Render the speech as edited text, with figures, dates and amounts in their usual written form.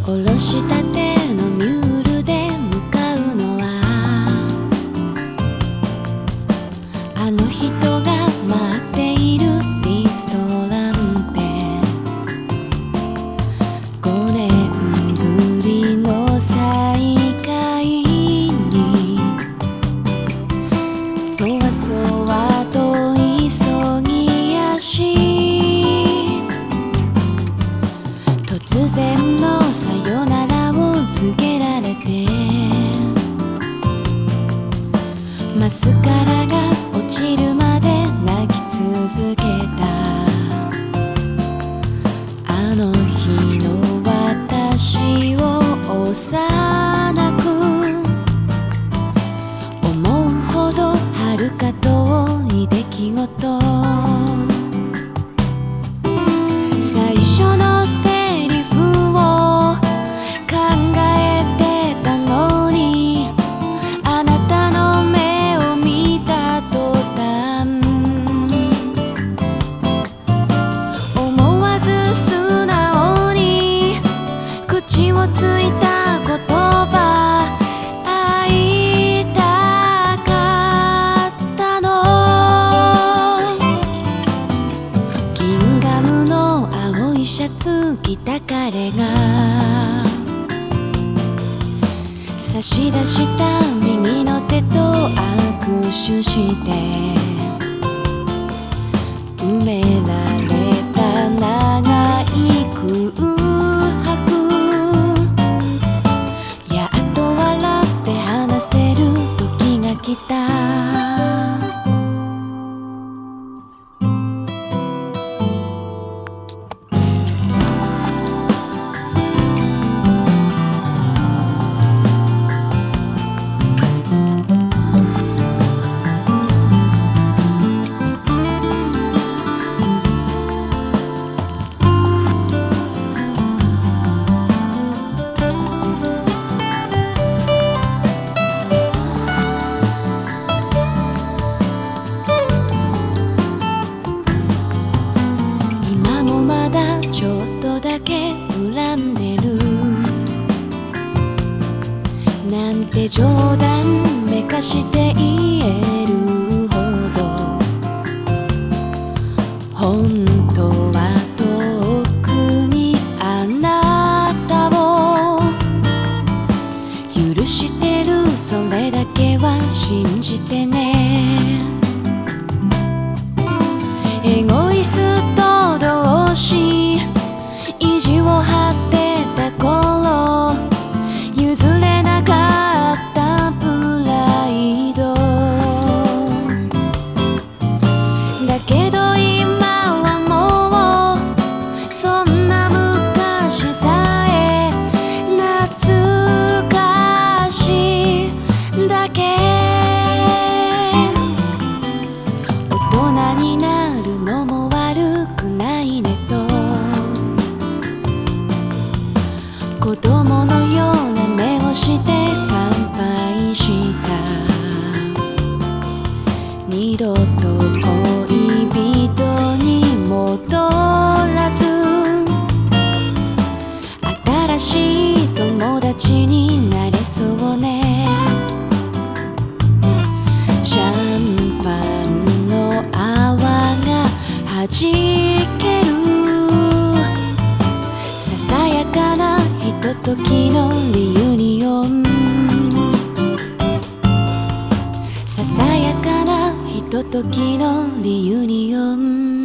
おろしたてのミュールで向かうのはあの人が待っているリストランテ。5年ぶりの再会にそわそわと急ぎ足、突然のさよならを告げられてマスカラが落ちるまで泣き続けた。あの日の私を幼く思うほど遥か遠い出来事。最初のセリフを考えてたのに、あなたの目を見た途端思わず素直に口をついた言葉、会いたかったの。ギンガムの青いシャツ着た彼が差し出した右の手と握手して埋められた長い空白、やっと笑って話せる時が来た。まだちょっとだけ恨んでるなんて冗談めかして言えるほど、本当は遠くにあなたを許してる、それだけは信じてね。エゴイスト同士意地を張ってた頃、譲れなかったプライドだけど今はもうそんな昔さえ懐かしいだけ。大人になるのも悪くないねと子供のような目をして乾杯した。二度と恋人に戻らず新しい友達になれそうね。シャンパンの泡がはじける、ささやかなひとときのリユニオン、ささやかなひとときのリユニオン。